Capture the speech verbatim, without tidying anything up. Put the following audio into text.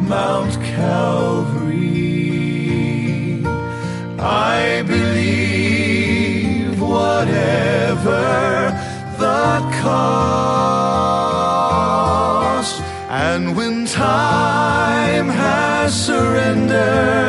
Mount Calvary. I believe whatever the cost, and when time has surrendered